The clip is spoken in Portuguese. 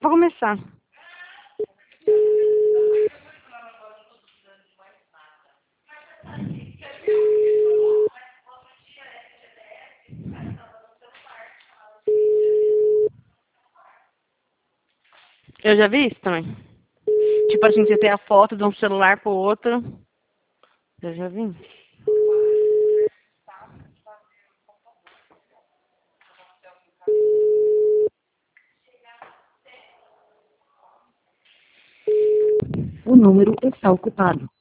Vou começar. Eu já vi isso também. Tipo assim, você tem a foto de um celular pro outro. Eu já vi. O número está ocupado.